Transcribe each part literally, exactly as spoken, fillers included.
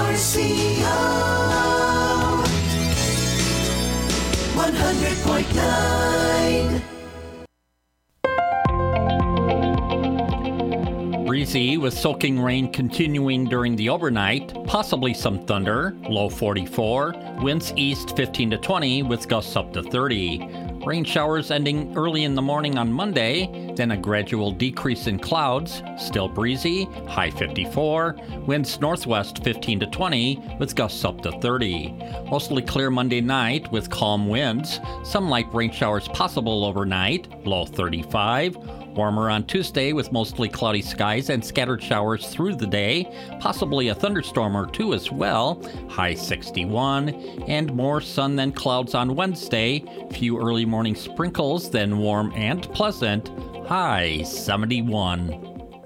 C O one hundred point nine. Breezy with soaking rain continuing during the overnight, possibly some thunder, low forty-four, winds east fifteen to twenty with gusts up to thirty. Rain showers ending early in the morning on Monday, then a gradual decrease in clouds, still breezy, high fifty-four, winds northwest fifteen to twenty with gusts up to thirty. Mostly clear Monday night with calm winds, some light rain showers possible overnight, low thirty-five. Warmer on Tuesday with mostly cloudy skies and scattered showers through the day, possibly a thunderstorm or two as well, high sixty-one, and more sun than clouds on Wednesday, few early morning sprinkles, then warm and pleasant, high seventy-one.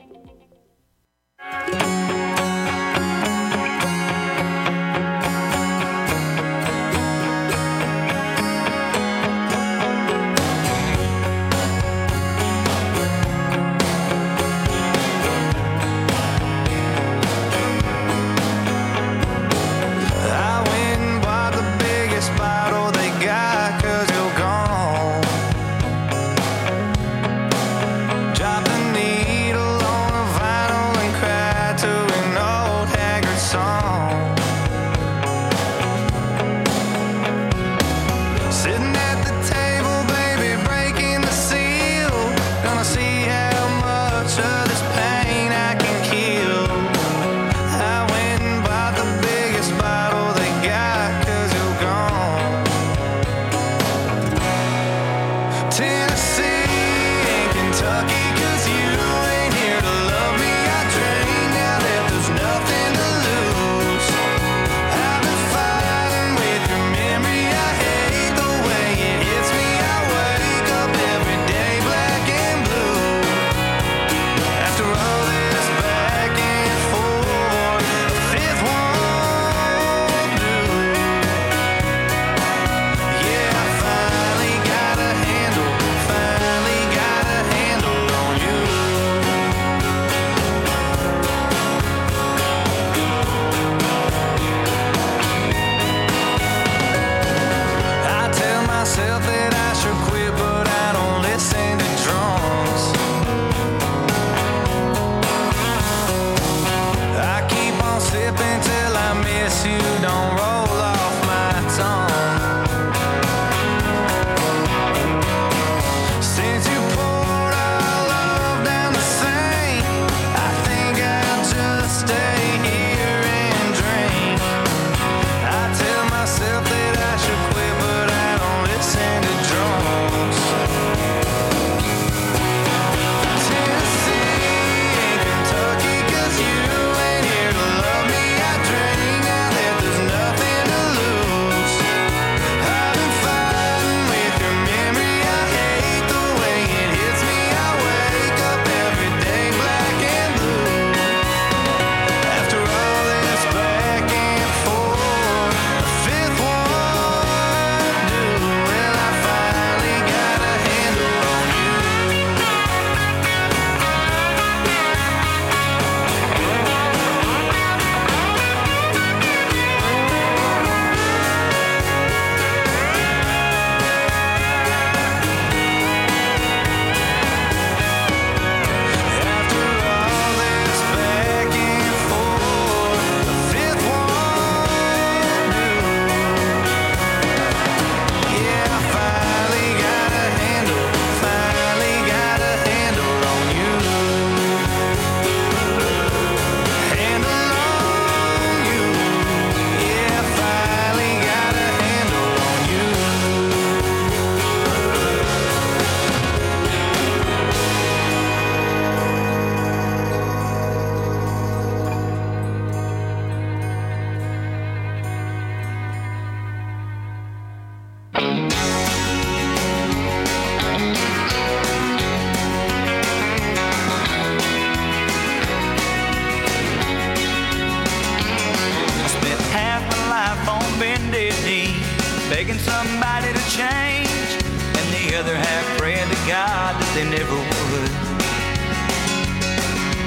begging somebody to change, and the other half praying to God that they never would.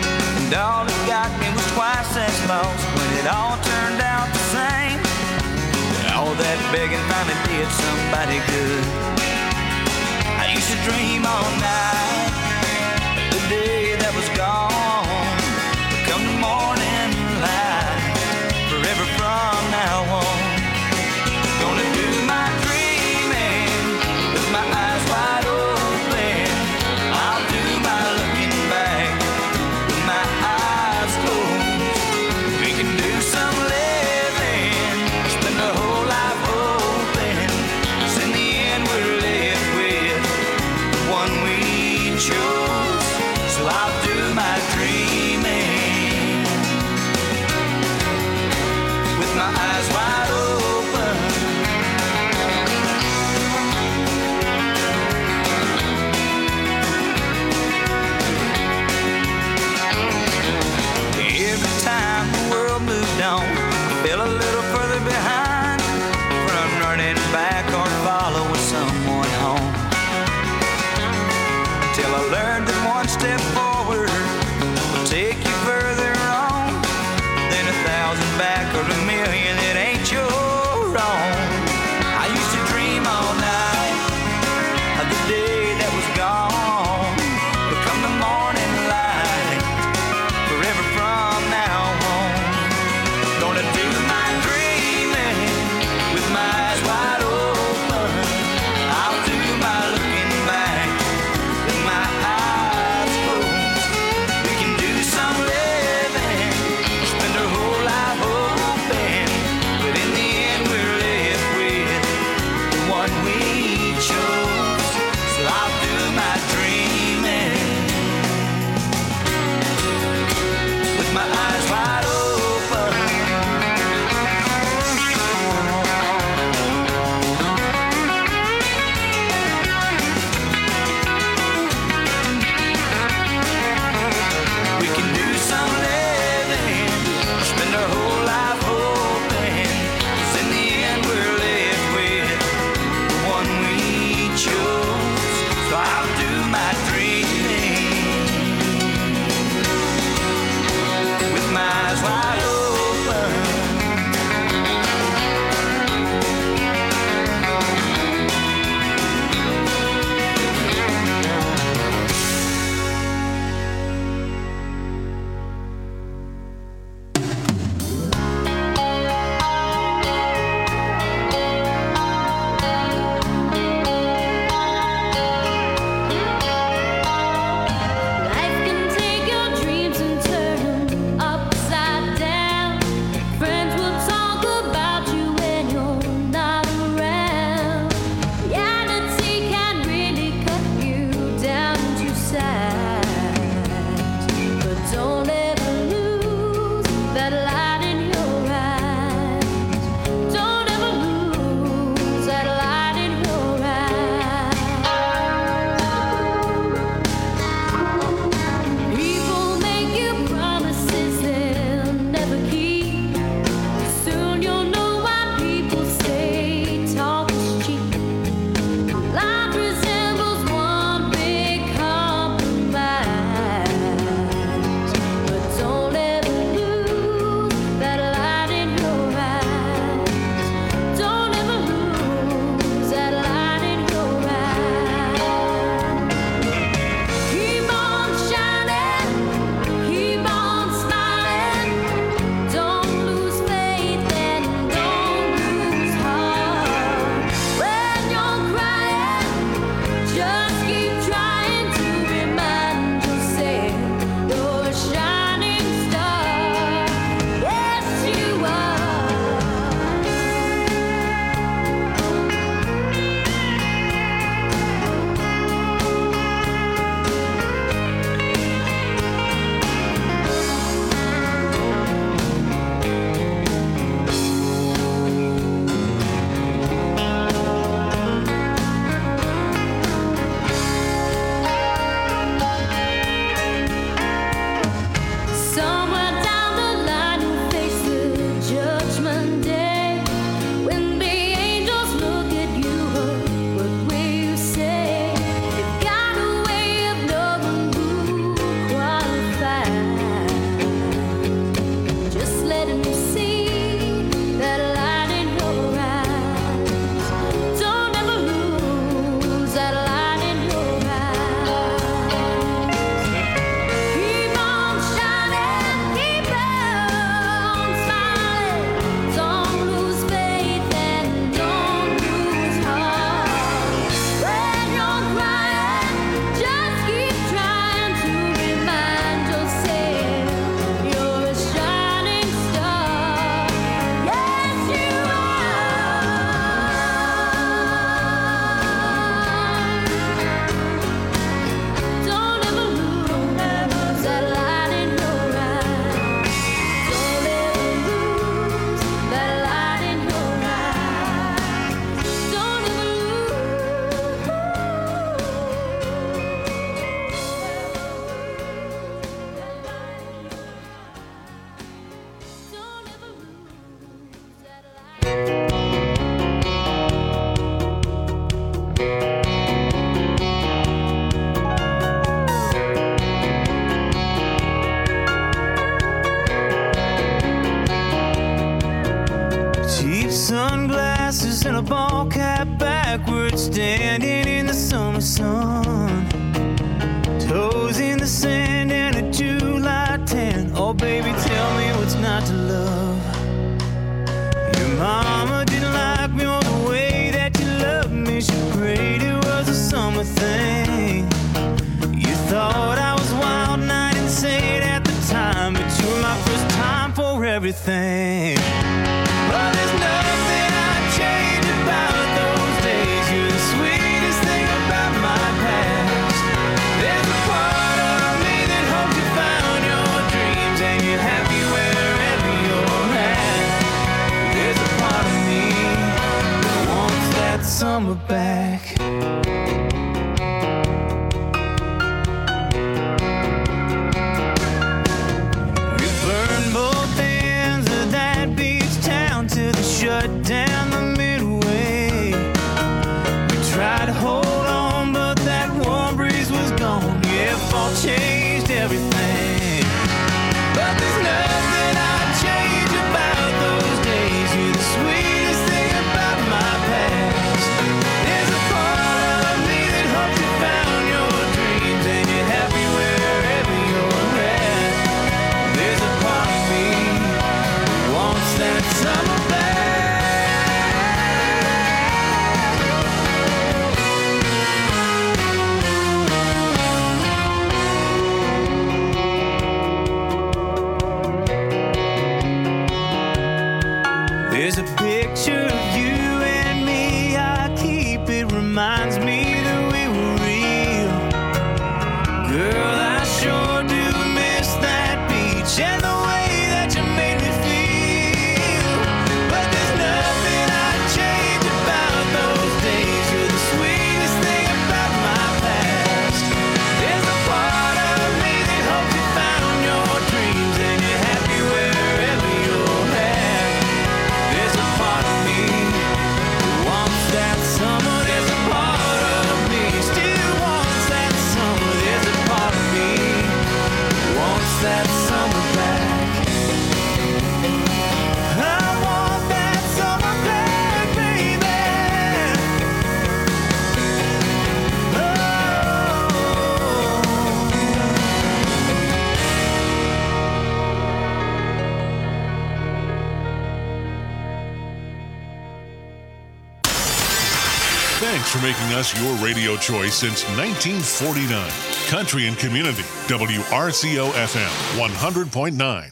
And all it got me was twice as lost when it all turned out the same. All that begging finally did somebody good. I used to dream all night of the day that was gone. But come the morning light, forever from now on, gonna do my dreaming with my eyes wide open. I'll do my looking back with my eyes closed. We can do some living, spend the whole life hoping. 'Cause in the end we're left with the one we chose. So I'll do my dreaming with my eyes wide open. Every time the world moved on, I fell a little further behind from running back or following someone home. Till I learned that one step forward will take you further on than a thousand back or a million that ain't your own. I used to dream all night of the day that was gone. But come the morning light, forever from now on, gonna do my dreaming with my eyes wide open. I'll do my looking back with my eyes closed. We can do some living, spend our whole life hoping. But in the end we're left with the one we chose. So I'll do my dreaming with my eyes wide open. We can do some living, spend our whole life hoping. 'Cause in the end we're left with the one we chose. So I'll do my dreaming with my eyes wide open. ball cap backwards, standing in the summer sun. Toes in the sand and a July tan. Oh, baby, tell me what's not to love. Your mama didn't like me all the way that you loved me. She prayed it was a summer thing. You thought I was wild and I didn't say it at the time, but you were my first time for everything. But there's nothing I'd change about those days. You're the sweetest thing about my past. There's a part of me that hopes you found your dreams and you're happy wherever you're at. There's a part of me that wants that summer back. We burned both ends of that beach town till they shut down the midway. We tried to hold on, but that warm breeze was gone. Yeah, fall changed everything. But there's nothing I'd change about those days. You're the sweetest thing about my past. There's a part of me that hopes you found your dreams and you're happy wherever you're at. There's a part of me that wants that summer back. There's a picture of you and me, I keep it, reminds me that we were real. Girl, I sure do miss that beach and the way that you made me feel. But there's nothing I'd change about those days. You're the sweetest thing about my past. There's a part of me that hopes you found your dreams and you're happy wherever you're at. There's a part of me that wants that summer. There's a part of me still wants that summer. There's a part of me that wants that summer back. I want that summer back, baby. Thanks for making us your radio choice since nineteen forty-nine. Country and Community, W R C O F M, one hundred point nine.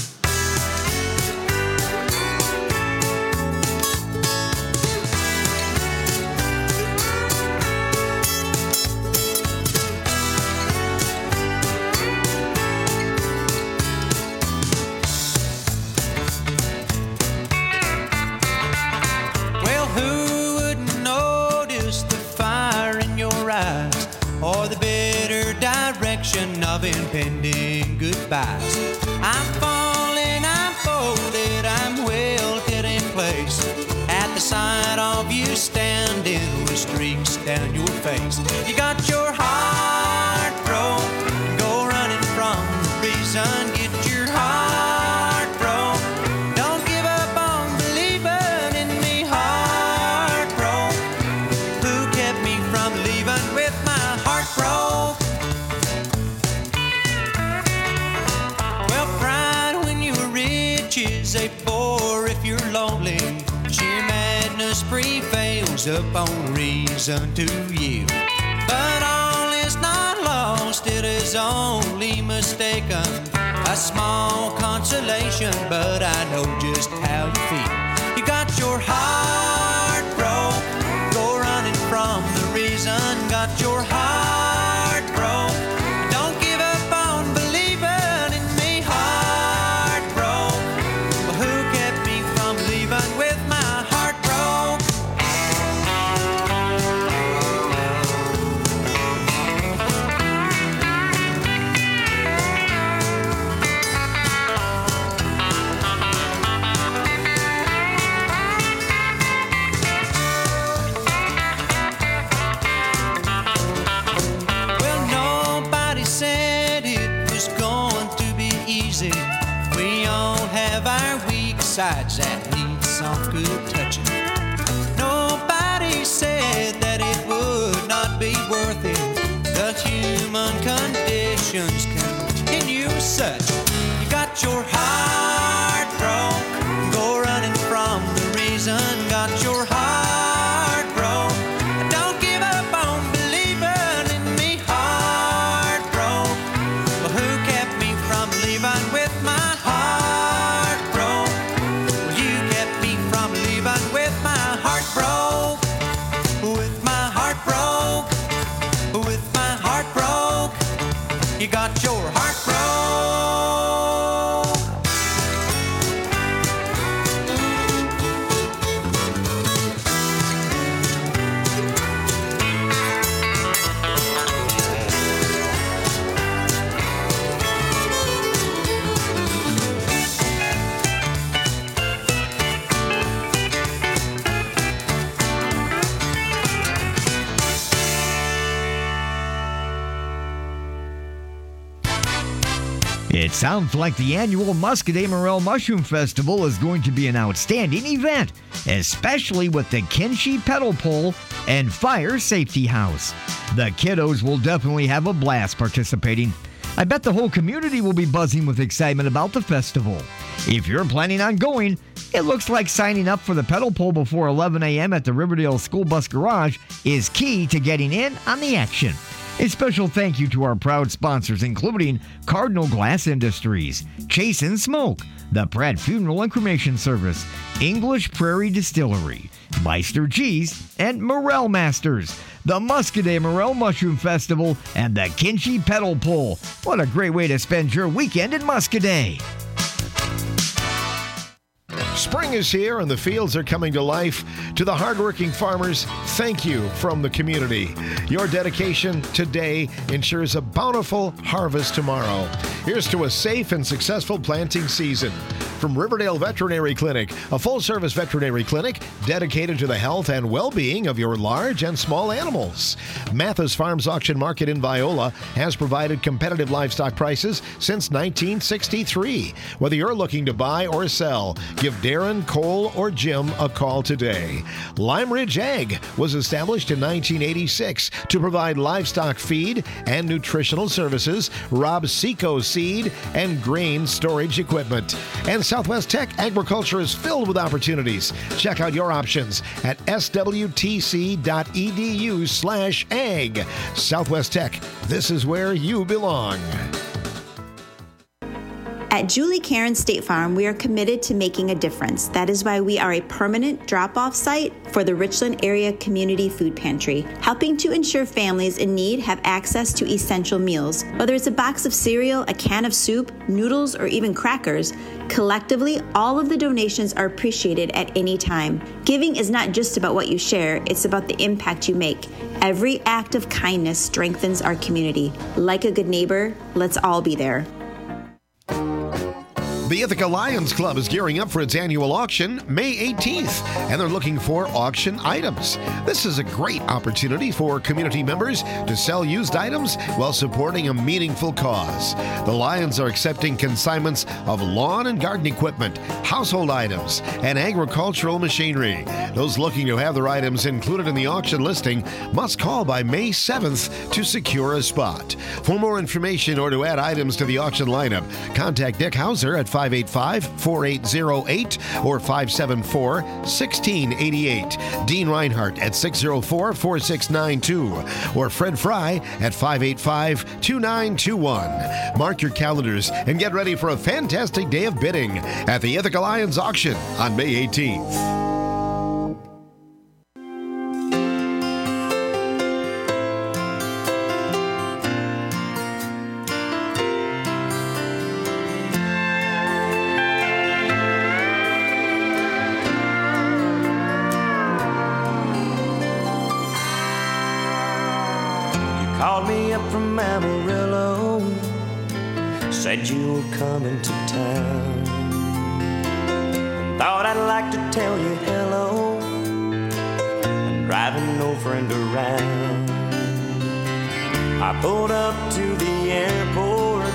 Well, who wouldn't notice the fire in your eyes or the bitter direction of impending goodbyes? I'm falling, I'm folded, I'm wilted in place at the sight of you standing with streaks down your face. You got your heart broke, go running from the reason, get your heart broke. Don't give up on believing in me, heart broke. Who kept me from leaving with my heart broke? Well, pride when you're rich is a bore if you're lonely. Sheer madness prevails upon reason to yield. But all is not lost, it is only mistaken. A small consolation, but I know just how you feel. You got your heart broke, go running from the reason. Got your heart broke, don't give up on believing in me, heart broke. Well, who kept me from leaving with my heart broke? human conditions continue as such. You got your heart broke, go running from the reason. Got your heart broke, don't give up on believing in me. Heart broke, well, who kept me from leaving with my heart broke? Well, you kept me from leaving with my heart broke. With my heart broke, with my heart broke, you got your heart broke. It sounds like the annual Muscadet Morel Mushroom Festival is going to be an outstanding event, especially with the Kinshey Pedal Pole and Fire Safety House. The kiddos will definitely have a blast participating. I bet the whole community will be buzzing with excitement about the festival. If you're planning on going, it looks like signing up for the pedal pole before eleven a.m. at the Riverdale School Bus Garage is key to getting in on the action. A special thank you to our proud sponsors, including Cardinal Glass Industries, Chase and Smoke, the Pratt Funeral and Cremation Service, English Prairie Distillery, Meister Cheese, and Morel Masters, the Muscadet Morel Mushroom Festival, and the Kinshey Pedal Pole. What a great way to spend your weekend in Muscadet. Spring is here and the fields are coming to life. To the hardworking farmers, thank you from the community. Your dedication today ensures a bountiful harvest tomorrow. Here's to a safe and successful planting season. From Riverdale Veterinary Clinic, a full-service veterinary clinic dedicated to the health and well-being of your large and small animals. Mathis Farms Auction Market in Viola has provided competitive livestock prices since nineteen sixty-three. Whether you're looking to buy or sell, give Darren, Cole, or Jim a call today. Lime Ridge Ag was established in nineteen eighty-six to provide livestock feed and nutritional services, Rob Seco seed, and grain storage equipment. And Southwest Tech Agriculture is filled with opportunities. Check out your options at s w t c dot e d u slash ag. Southwest Tech, this is where you belong. At Julie Karen State Farm, we are committed to making a difference. That is why we are a permanent drop-off site for the Richland Area Community Food Pantry, helping to ensure families in need have access to essential meals. Whether it's a box of cereal, a can of soup, noodles, or even crackers, collectively, all of the donations are appreciated at any time. Giving is not just about what you share, it's about the impact you make. Every act of kindness strengthens our community. Like a good neighbor, let's all be there. The Ithaca Lions Club is gearing up for its annual auction May eighteenth, and they're looking for auction items. This is a great opportunity for community members to sell used items while supporting a meaningful cause. The Lions are accepting consignments of lawn and garden equipment, household items, and agricultural machinery. Those looking to have their items included in the auction listing must call by May seventh to secure a spot. For more information or to add items to the auction lineup, contact Dick Hauser at five eight five, four eight zero eight or five seven four, one six eight eight, Dean Reinhardt at six zero four, four six nine two, or Fred Fry at five eight five, two nine two one. Mark your calendars and get ready for a fantastic day of bidding at the Ithaca Lions auction on May eighteenth. Called me up from Amarillo, said you were coming to town. Thought I'd like to tell you hello, I'm driving no friend around. I pulled up to the airport,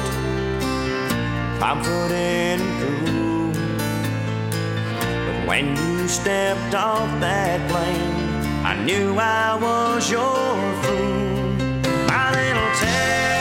confident and cool, but when you stepped off that plane, I knew I was your fool. My little town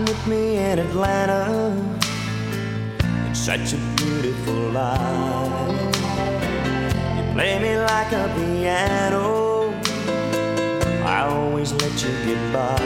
with me in Atlanta. It's such a beautiful life. You play me like a piano. I always let you get by.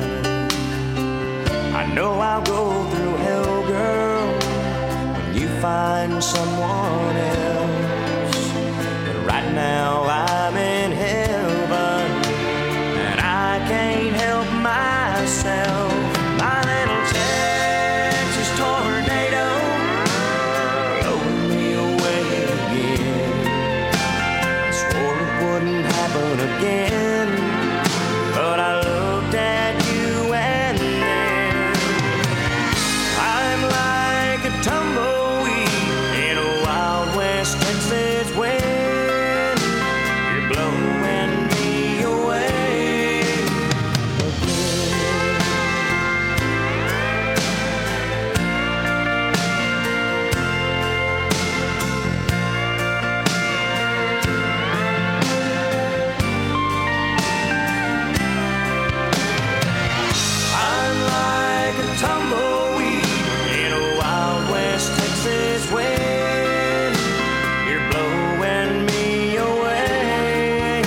I know I'll go through hell, girl, when you find someone else. But right now I'm in heaven, and I can't help myself. My little Texas tornado blowing me away again. I swore it wouldn't happen again, but I looked at you and then I'm like a tumbleweed in a wild West Texas wind. You're blowing me away again. I'm like a tumbleweed in a wild West Texas wind. You're blowing me away.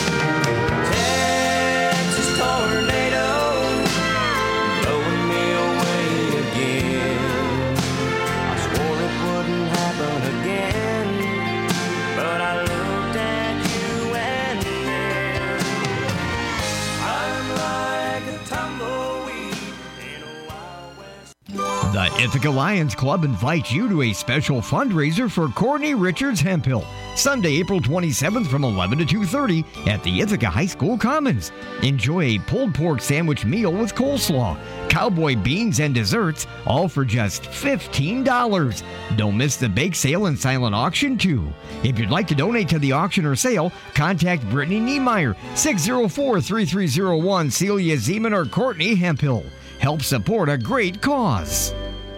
Texas tornado blowing me away again. I swore it wouldn't happen again, but I looked at you and then I'm like a tumbleweed in a wild West. The Ithaca Lions Club invites you to a special fundraiser for Courtney Richards Hemphill, Sunday, April twenty-seventh from eleven to two thirty at the Ithaca High School Commons. Enjoy a pulled pork sandwich meal with coleslaw, cowboy beans, and desserts, all for just fifteen dollars. Don't miss the bake sale and silent auction, too. If you'd like to donate to the auction or sale, contact Brittany Niemeyer, six oh four, three three oh one, Celia Zeman, or Courtney Hemphill. Help support a great cause.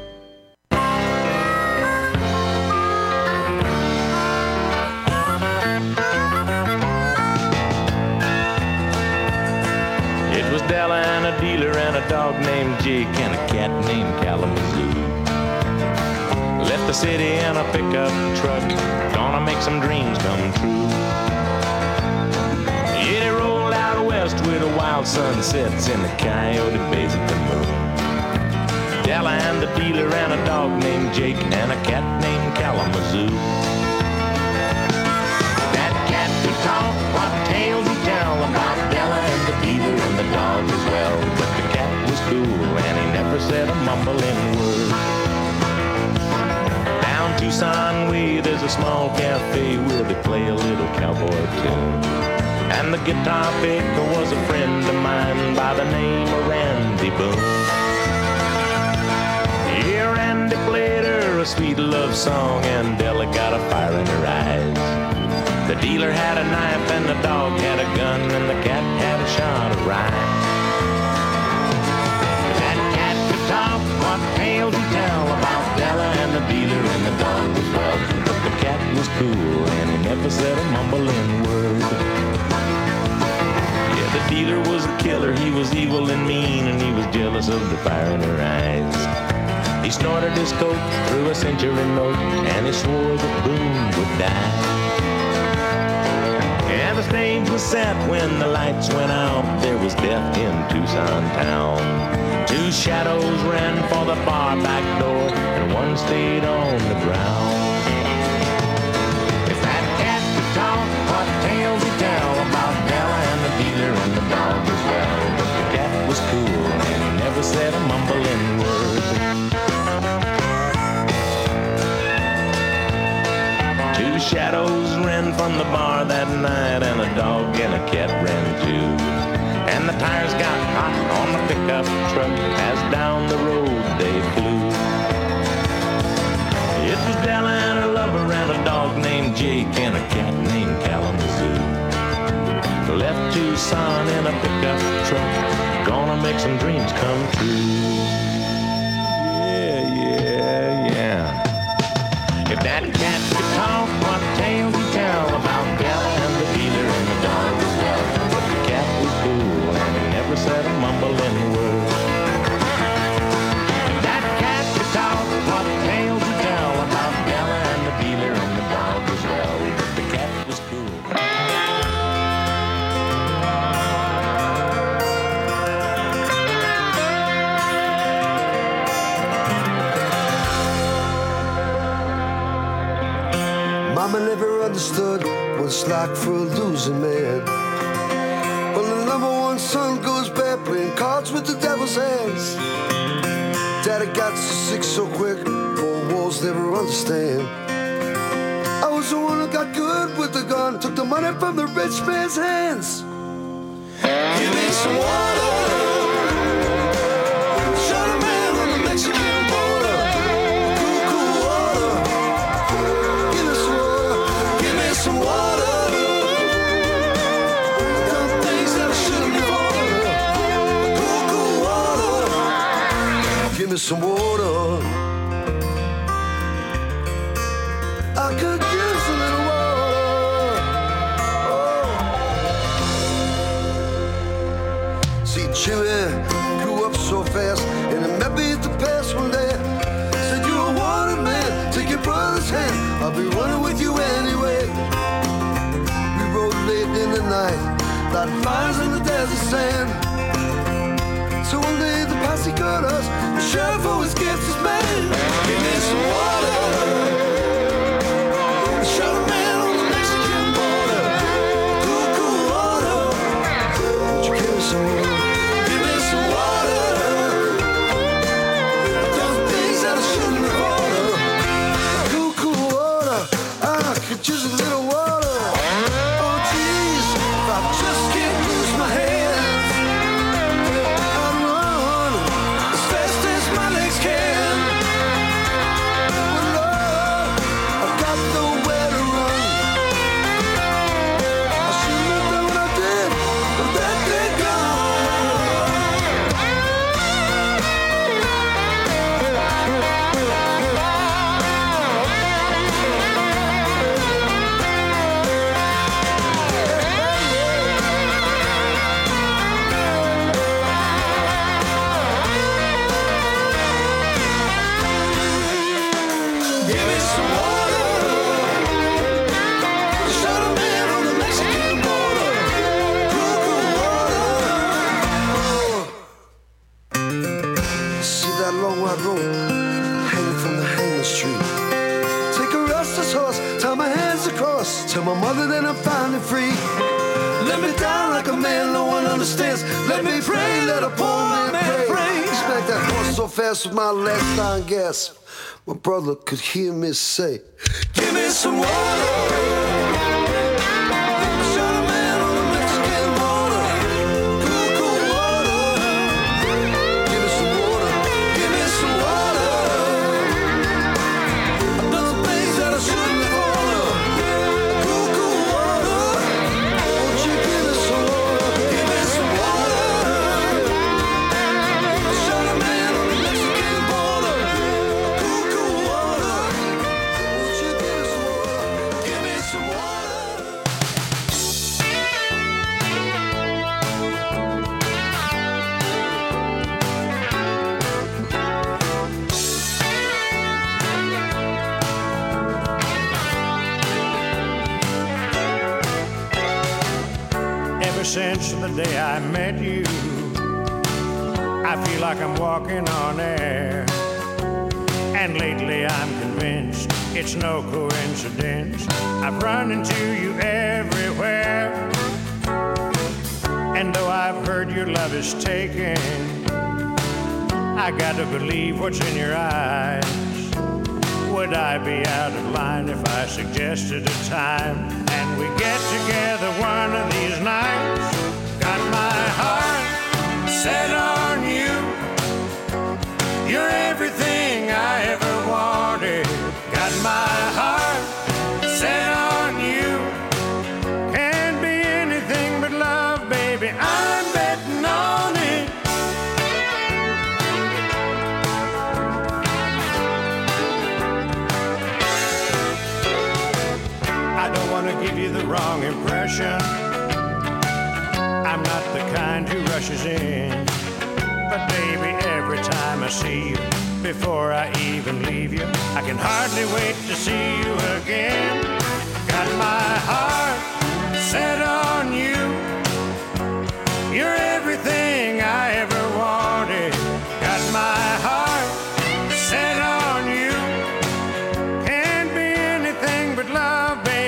It was Della and a dealer and a dog named Jake and a cat named Kalamazoo. Left the city in a pickup truck, gonna make some dreams come true. Yeah, they rolled out west with the wild sunsets in the Coyote Basin at the moon. Della and the dealer and a dog named Jake and a cat named Kalamazoo. That cat could talk, what tales he'd tell about Della and the dealer and the dog as well. But the cat was cool and he never said a mumbling word. Down Tucson way there's a small cafe where they play a little cowboy tune. And the guitar picker was a friend of mine by the name of Randy Boone. Yeah, Randy played her a sweet love song and Della got a fire in her eyes. The dealer had a knife and the dog had a gun and the cat had a shot of rye. That cat could talk, what tales he'd tell about Della and the dealer and the dog as well. But the cat was cool and he never said a mumbling word. Yeah, the dealer was a killer, he was evil and mean, and he was jealous of the fire in her eyes. He snorted his coat through a century note, and he swore that Boone would die. And the stage was set when the lights went out, there was death in Tucson town. Two shadows ran for the bar back door, and one stayed on the ground. If that cat could talk, what tales he'd tell about Della and the dealer and the dog as well. But the cat was cool and he never said a mumbling word. Two shadows ran from the bar that night, and a dog and a cat ran too. And the tires got hot on the pickup truck as down the road they flew. It was Della and her lover and a dog named Jake and a cat named Kalamazoo. Left Tucson in a pickup truck, gonna make some dreams come true. Yeah, yeah, yeah. If that cat could talk, what tales he'd tell about Della and the dealer and the dog as well. But the cat was cool and he never said a mumbling word. I never understood what it's like for a losing man. When the number one son goes bad, playing cards with the devil's hands. Daddy got so sick so quick, four walls never understand. I was the one who got good with the gun, took the money from the rich man's hands. Give me some water. Shot a man on the Mexican border. Cool, cool water. Give me some water. Give me some water. Done things that I shouldn't have ordered. Cool, cool water. Give me some water. I could use a little water. Oh. See, Jimmy grew up so fast, and he met me at the pass one day. Said, "You're a water man, take your brother's hand. I'll be running with you anyway." We rode late in the night, lighting fires in the desert sand. So one day the posse got us, the sheriff always gets his man. Give me some water. Shot a man on the Mexican border. Cool, cool water. Won't you give me some water? Give me some water. I've done things that I shouldn't have ordered. Cool, cool water. I could use a little water. Oh, jeez, if I just can't lose my hands, I'd run as fast as my legs can. But Lord, I've got nowhere to run. I shouldn't have done what I did, but that day give me some water. Shot a man on the Mexican border. Cool, cool water. See that long white rope hanging from the hangman's tree. Take a restless horse, tie my hands across, tell my mother that I'm finally free. Let me down like a man no one understands. Let me pray, let a poor man pray. Smack that horse so fast with my last dying gasp, my brother could hear me say, "Give me some water." Shot a man on the Mexican border. Cool, cool water. Give me some water. Give me some water. I've done some things that I shouldn't have ordered. Cool, cool water. Won't you give me some water? Give me some water. Shot a man on the Mexican border. Cool, cool water. Won't you give me some water? Give me some water. Ever since the day I met you, I feel like I'm walking on air. And lately I'm convinced it's no coincidence. I've run into you everywhere. And though I've heard your love is taken, I gotta believe what's in your eyes. Would I be out of line if I suggested a time and we get together one of these nights? Got my heart set on you. You're everything I ever wanted. Got my heart set on you. Can't be anything but love, baby. I'm betting on it. I don't want to give you the wrong impression. I'm not the kind who rushes in. But baby, every time I see you, before I even leave you, I can hardly wait to see you again. Got my heart set on you. You're everything I ever wanted. Got my heart set on you. Can't be anything but love, baby.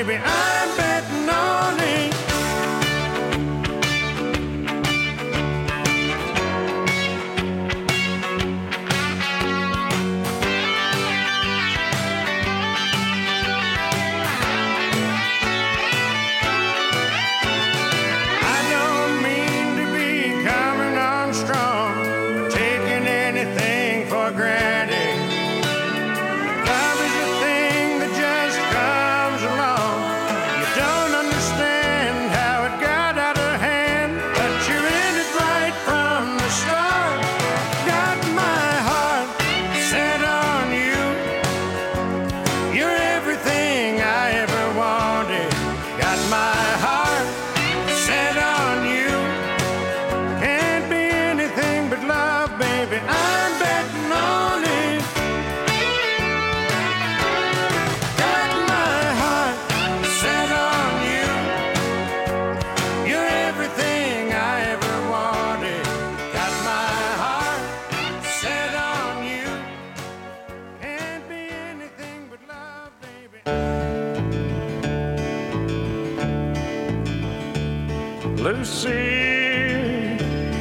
Lucy,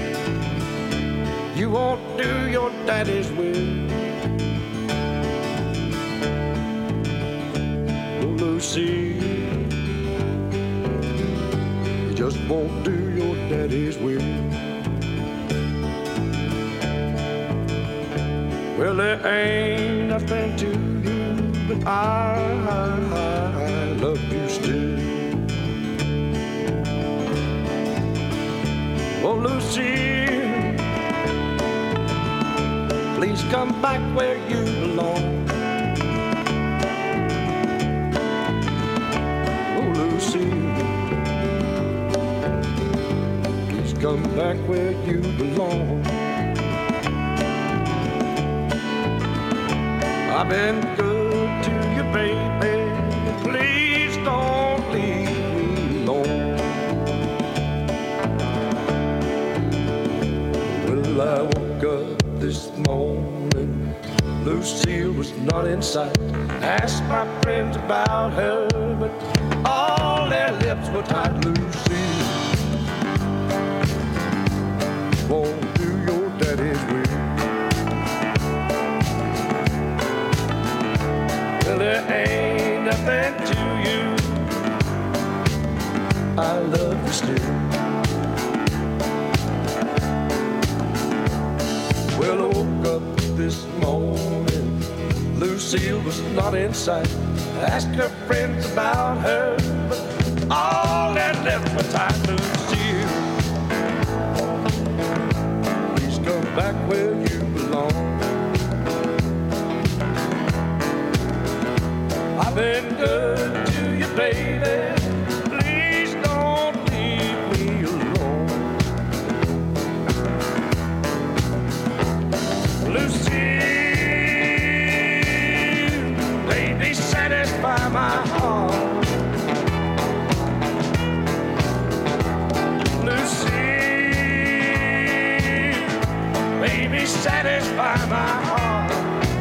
you won't do your daddy's will. Oh, Lucy, you just won't do your daddy's will. Well, there ain't nothing to you, but I, I, I love you still. Oh, Lucy, please come back where you belong. Oh, Lucy, please come back where you belong. I've been good to you, baby. Please don't leave me alone. Well, I woke up this morning, Lucille was not in sight. Asked my friends about her, but all their lips were tight. Lucille won't do your daddy's will. Well, there ain't nothing to you, I love you still. Well, I woke up this morning, Lucille was not in sight. Asked her friends about her, but all that left were tight. Lucille, please come back where you belong. I've been good to you, baby. Please don't leave me alone. Lucy, baby, satisfy my heart. Lucy, baby, satisfy my heart.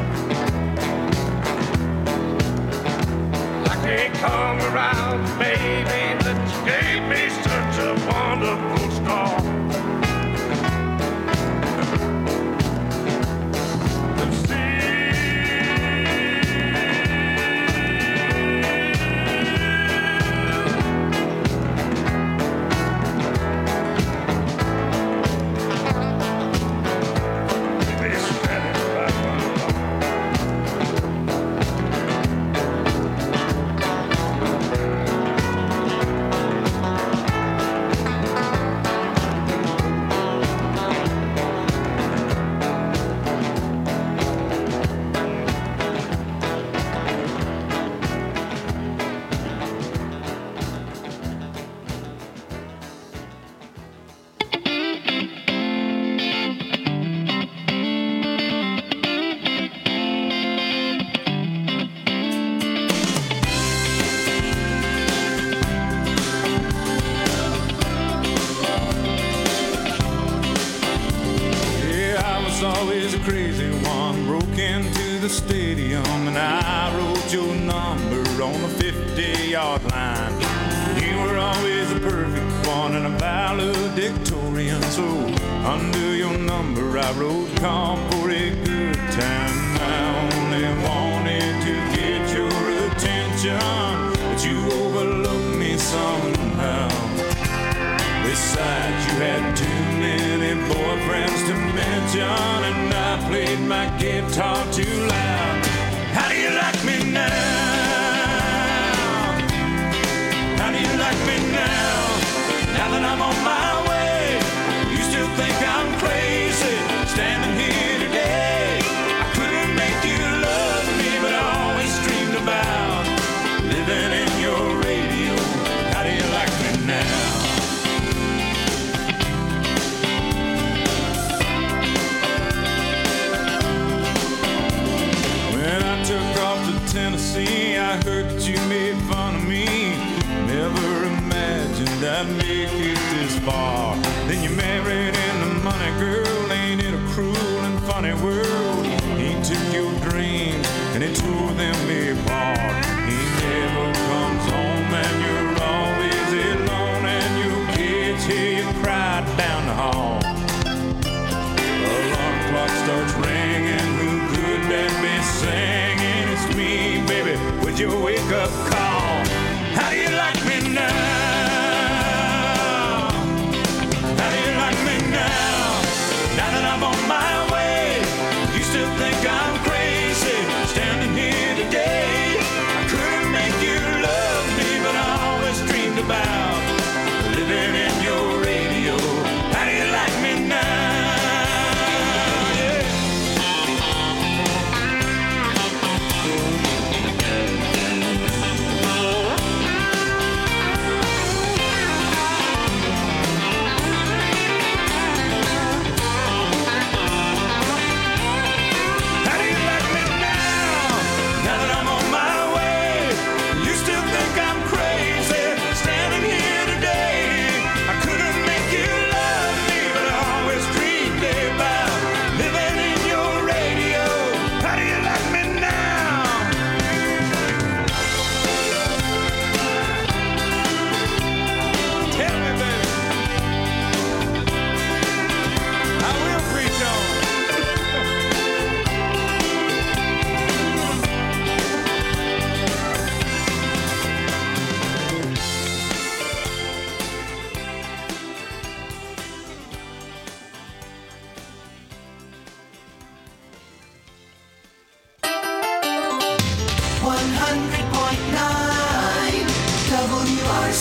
I come around, baby, that you gave me such a wonderful start. Always a crazy one, broke into the stadium and I wrote your number on the fifty-yard line. You were always the perfect one and a valedictorian, so under your number I wrote "Come for a good time." I only wanted to get your attention, but you overlooked me somehow. Besides, you had too many boyfriends to mention, and I played my guitar too loud. How do you like me now? How do you like me now? Now that I'm on my way, you still think I'm crazy, standing here today. I couldn't make you love me, but I always dreamed about living in your radio. How do you like me now? Tennessee, I heard that you made fun of me. Never imagined I'd make it this far. Then you married into money, girl. Ain't it a cruel and funny world? He took your dreams and he tore them apart. He never comes home and you're always alone, and your kids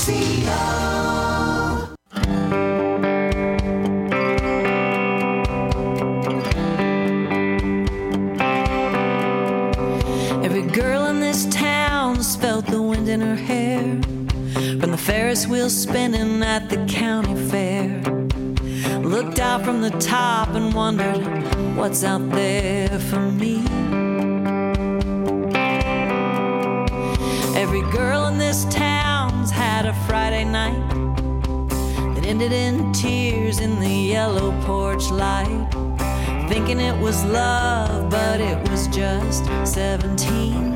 C O. Every girl in this town's felt the wind in her hair from the Ferris wheel spinning at the county fair. Looked out from the top and wondered what's out there for me. Every girl in this town's had a Friday night that ended in tears in the yellow porch light, thinking it was love, but it was just seventeen.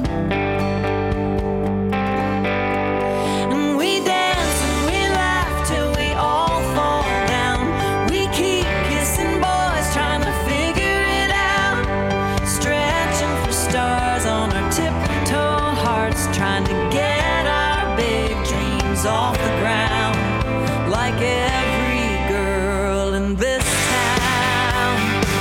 And we dance and we laugh till we all fall down. We keep kissing boys, trying to figure it out, stretching for stars on our tiptoe hearts, trying to get our big dreams off the ground, like every girl in this town.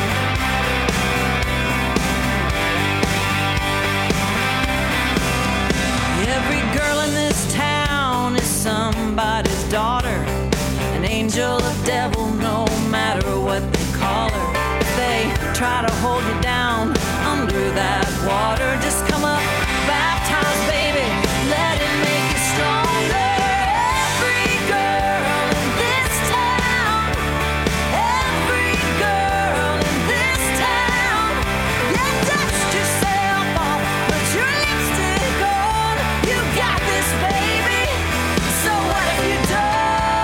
Every girl in this town is somebody's daughter, an angel, a devil, no matter what they call her. If they try to hold you down under that water, just come up, baptized, baby, let it make you stronger. Every girl in this town, every girl in this town, you dust yourself off, put your lipstick on, you got this, baby, so what if you don't?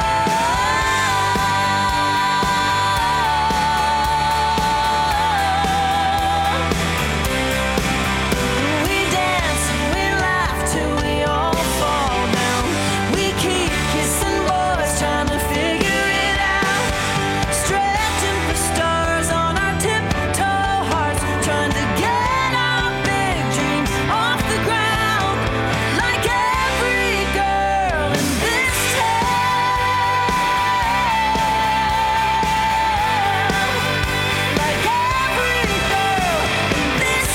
We dance and we laugh till we all fall down. We keep kissing boys, trying to figure it out, stretching for stars on our tiptoe hearts, trying to get our big dreams off the ground, like every girl in this town, like every girl in this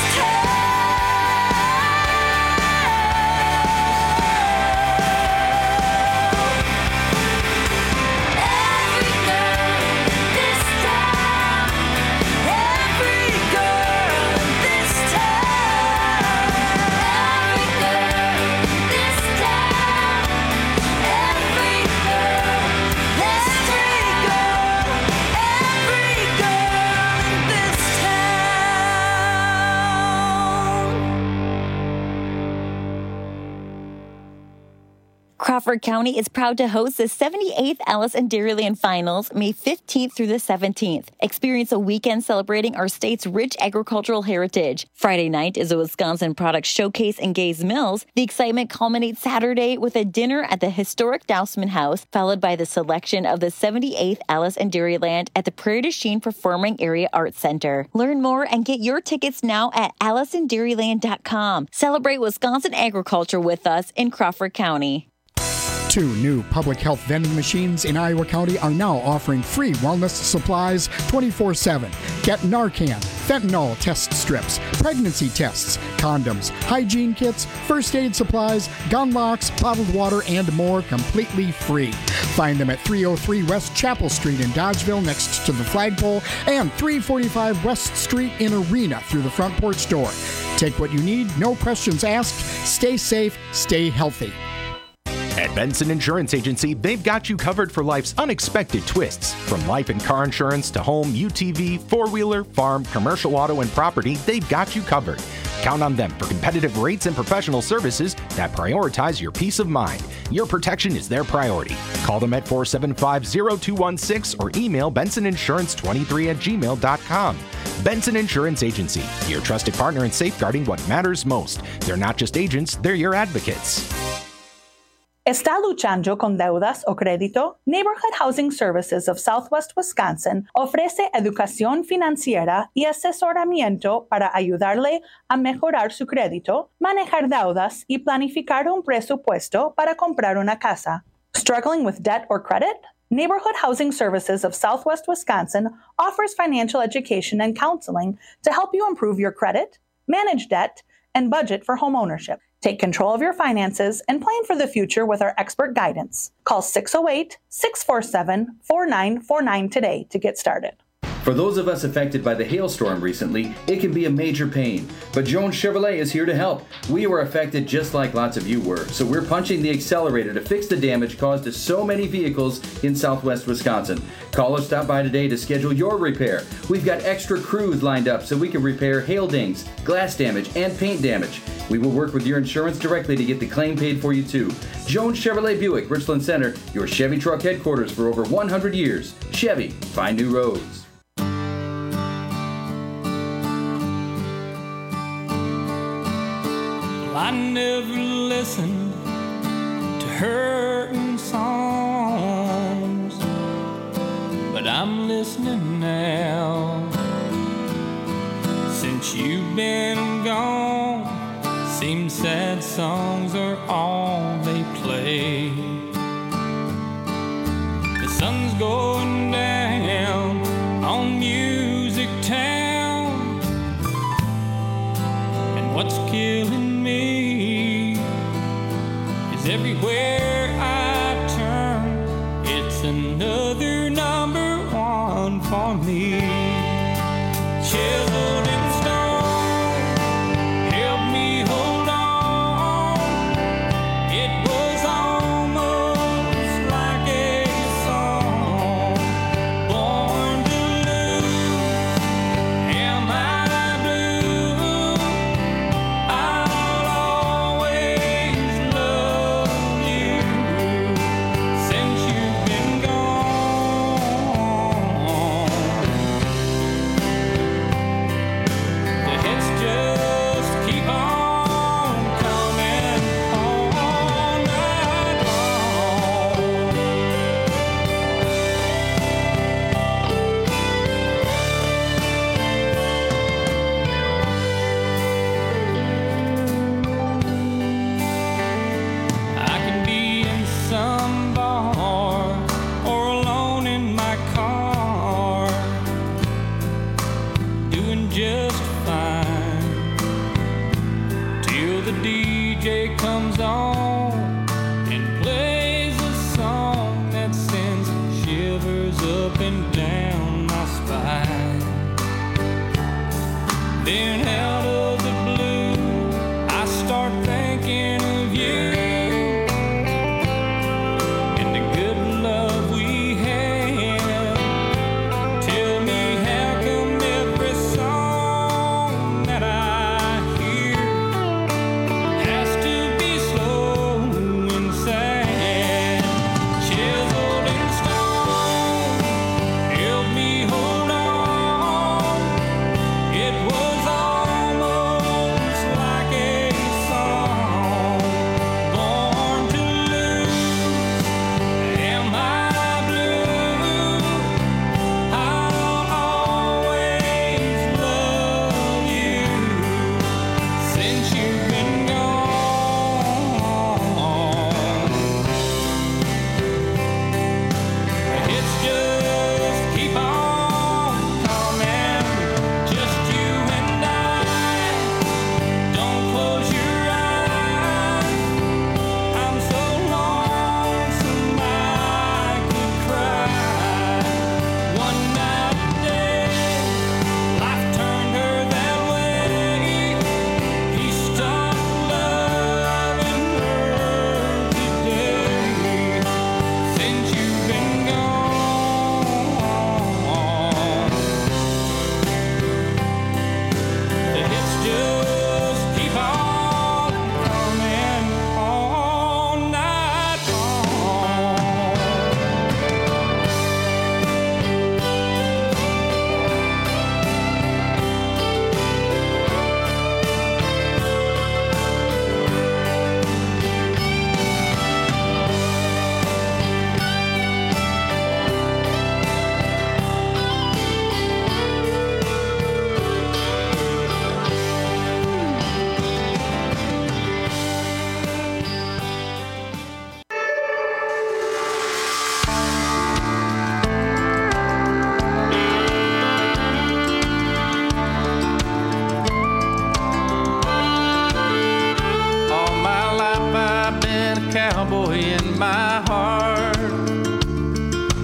Crawford County is proud to host the seventy-eighth Alice in Dairyland Finals, May fifteenth through the seventeenth. Experience a weekend celebrating our state's rich agricultural heritage. Friday night is a Wisconsin product showcase in Gays Mills. The excitement culminates Saturday with a dinner at the historic Dousman House, followed by the selection of the seventy-eighth Alice in Dairyland at the Prairie du Chien Performing Area Arts Center. Learn more and get your tickets now at alice in dairyland dot com. Celebrate Wisconsin agriculture with us in Crawford County. Two new public health vending machines in Iowa County are now offering free wellness supplies twenty-four seven. Get Narcan, fentanyl test strips, pregnancy tests, condoms, hygiene kits, first aid supplies, gun locks, bottled water, and more completely free. Find them at three oh three West Chapel Street in Dodgeville next to the flagpole and three forty-five West Street in Arena through the front porch door. Take what you need, no questions asked. Stay safe, stay healthy. At Benson Insurance Agency, they've got you covered for life's unexpected twists. From life and car insurance to home, U T V, four-wheeler, farm, commercial auto, and property, they've got you covered. Count on them for competitive rates and professional services that prioritize your peace of mind. Your protection is their priority. Call them at four seven five, zero two one six or email benson insurance twenty-three at gmail dot com. Benson Insurance Agency, your trusted partner in safeguarding what matters most. They're not just agents, they're your advocates. ¿Está luchando con deudas o crédito? Neighborhood Housing Services of Southwest Wisconsin ofrece educación financiera y asesoramiento para ayudarle a mejorar su crédito, manejar deudas y planificar un presupuesto para comprar una casa. Struggling with debt or credit? Neighborhood Housing Services of Southwest Wisconsin offers financial education and counseling to help you improve your credit, manage debt, and budget for homeownership. Take control of your finances and plan for the future with our expert guidance. Call six oh eight, six four seven, four nine four nine today to get started. For those of us affected by the hailstorm recently, it can be a major pain, but Jones Chevrolet is here to help. We were affected just like lots of you were, so we're punching the accelerator to fix the damage caused to so many vehicles in southwest Wisconsin. Call or stop by today to schedule your repair. We've got extra crews lined up so we can repair hail dings, glass damage, and paint damage. We will work with your insurance directly to get the claim paid for you too. Jones Chevrolet Buick, Richland Center, your Chevy truck headquarters for over one hundred years. Chevy, find new roads. I never listened to hurting songs, but I'm listening now. Since you've been gone, seems sad songs are all they play. The sun's going down on Music Town, and what's killing me is everywhere I turn, it's another number one for me. Chiseled in stone, help me hold on. It was almost like a song. Born to lose, am I blue? I'll always love you since you've been gone.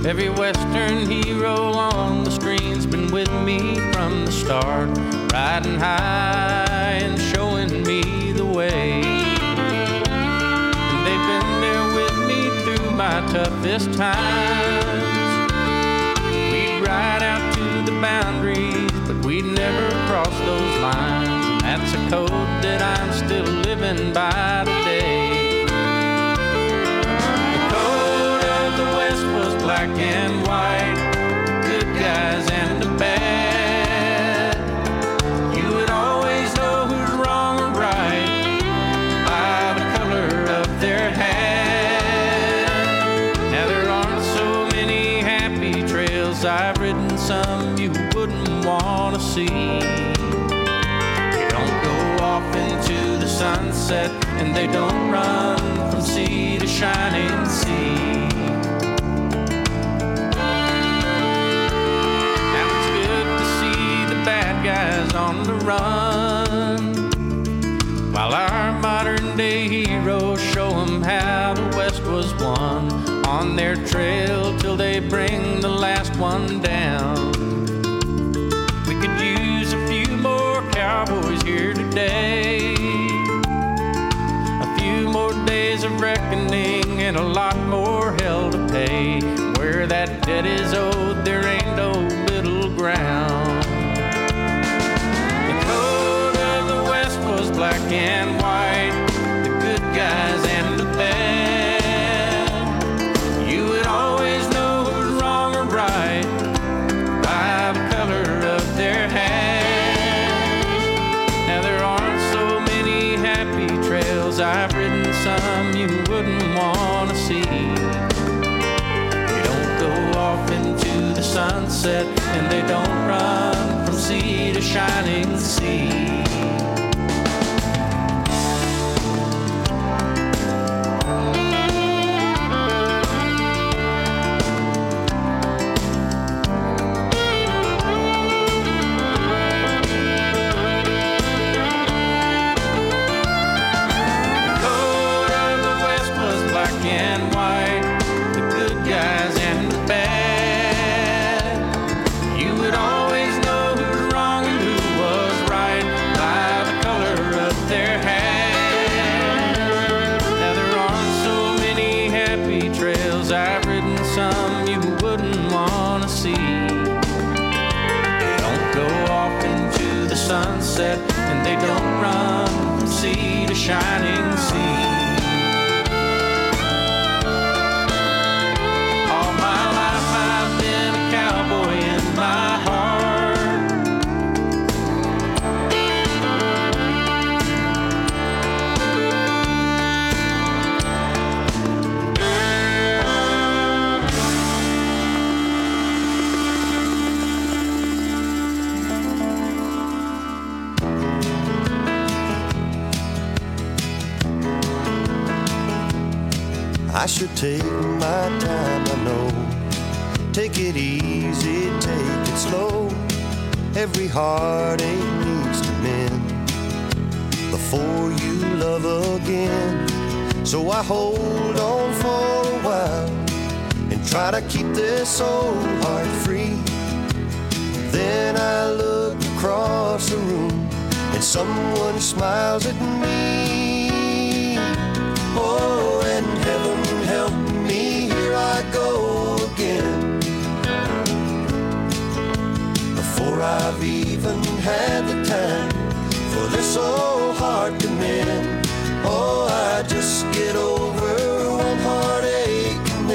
Every Western hero on the screen's been with me from the start, riding high and showing me the way. And they've been there with me through my toughest times. We'd ride out to the boundaries, but we'd never cross those lines. And that's a code that I'm still living by today. Black and white, the good guys and the bad. You would always know who's wrong or right by the color of their hat. Now there aren't so many happy trails I've ridden, some you wouldn't want to see. They don't go off into the sunset, and they don't run from sea to shining sea. Guys on the run, while our modern day heroes show them how the West was won, on their trail till they bring the last one down. We could use a few more cowboys here today, a few more days of reckoning and a lot more hell to pay. Where that debt is owed, there ain't no middle ground. Black and white, the good guys and the bad. You would always know who's wrong or right by the color of their hat. Now there aren't so many happy trails I've ridden, some you wouldn't want to see. They don't go off into the sunset, and they don't run from sea to shining sea. Sunset, and they don't run from sea to shining sea. All my life I've been a cowboy in my heart. I should take my time, I know. Take it easy, take it slow. Every heartache needs to mend before you love again. So I hold on for a while and try to keep this old heart free. Then I look across the room and someone smiles at me. Oh, and heaven help me, here I go again. Before I've even had the time for this old heart to mend. Oh, I just get over one heartache and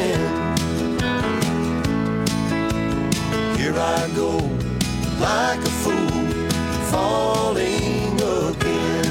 then here I go like a fool, falling again.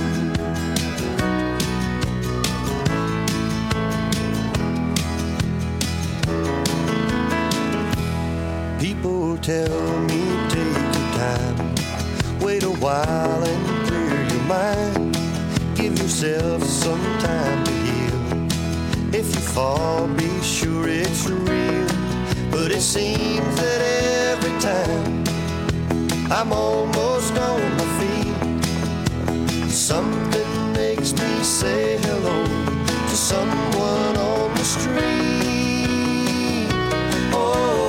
People tell me take your time, wait a while and clear your mind. Give yourself some time to heal. If you fall, be sure it's real. But it seems that every time I'm almost on my feet, something makes me say hello to someone on the street. Oh,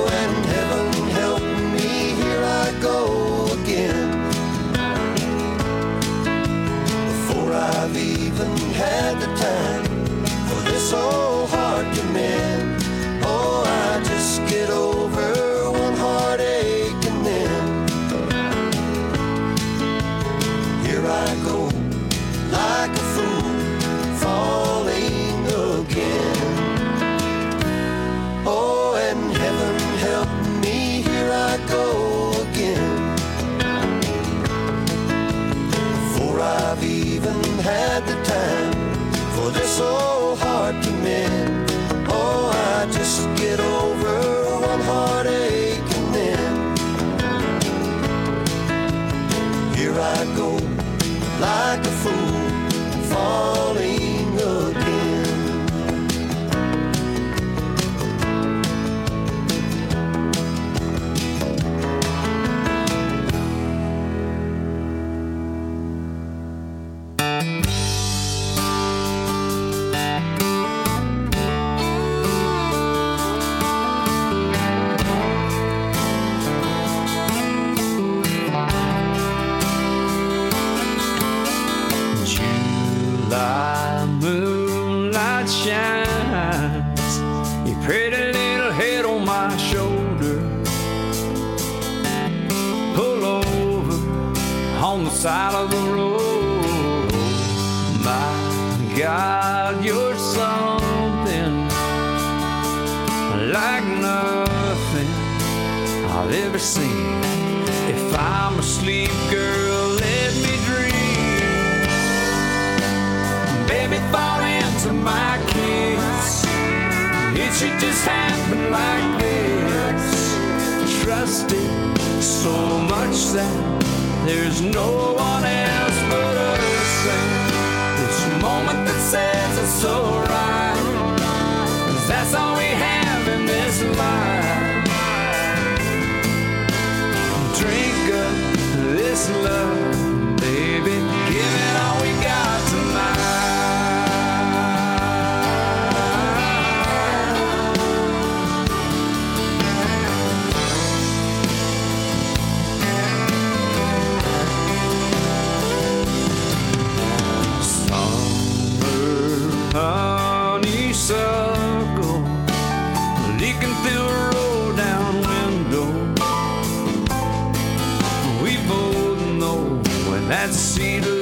pretty little head on my shoulder. Pull over on the side of the road. My God, you're something like nothing I've ever seen. If I'm asleep, girl, let me dream. Baby, fall into my kiss. It should just happen like this. Trust it so much that there's no one else but us. And this moment that says it's so right, 'cause that's all we have in this life. Drink up this love, baby, give it all we got tonight. Honeysuckle leaking through a roll down window. We both know when that cedar